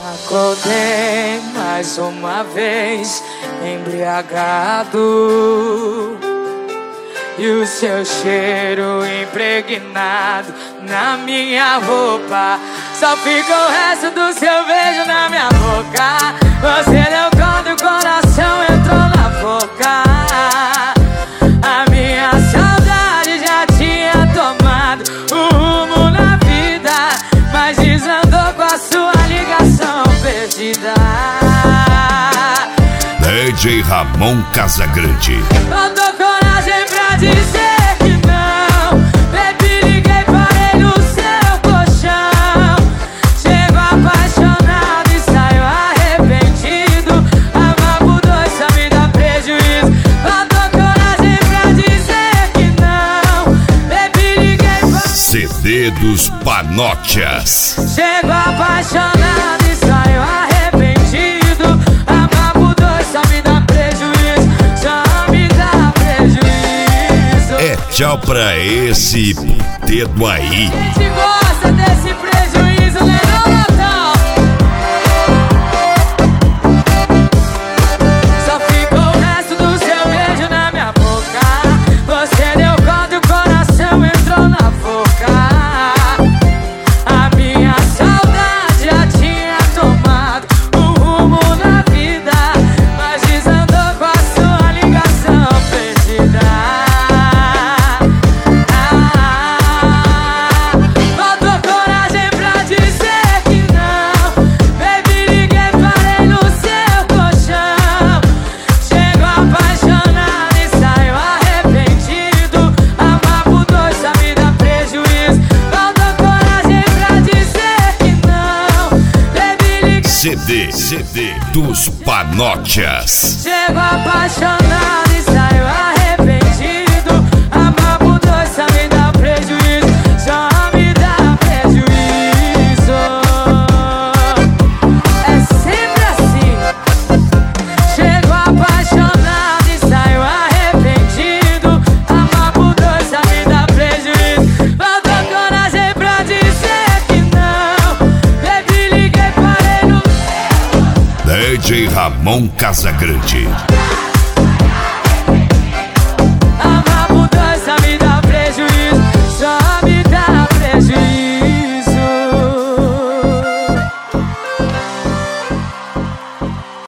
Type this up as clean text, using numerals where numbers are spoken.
Acordei mais uma vez embriagado, e o seu cheiro impregnado na minha roupa. Só fica o resto do seu beijo na minha boca. Você deu conta e o coração entrou na boca. A minha saudade já tinha tomado o rumo na vida, mas desandou com a sua ligação perdida. DJ Ramon Casagrande. Faltou coragem pra dizer que não. Baby, liguei, parei no seu colchão. Chego apaixonado e saio arrependido. Amar por dois só me dá prejuízo. Faltou coragem pra dizer que não. Baby, liguei, parei. CD dos Panotias. Chego apaixonado e saio arrependido. Amar por dois só me dá prejuízo. Só me dá prejuízo. É tchau pra esse dedo aí. A gente gosta desse prejuízo, né, não, Natal? Só ficou o resto do seu beijo na minha boca. Você deu conta e o coração entrou na boca. A minha saudade já tinha tomado o rumo na vida, mas desandou com a sua ligação perdida. Faltou coragem pra dizer que não. Baby, liguei, parei no seu colchão. Chego apaixonado e saio arrependido. Amar por dois só me dá prejuízo. Faltou coragem pra dizer que não. Baby, liguei. CD dos Panotias. Chego apaixonado e saio arrependido. Amar por dois só me dá prejuízo. Só me dá prejuízo. É sempre assim. Chego apaixonado e saio arrependido. Amar por dois só me dá prejuízo. Faltou coragem pra dizer que não. Baby, liguei, parei no DJ Ramon Casagrande.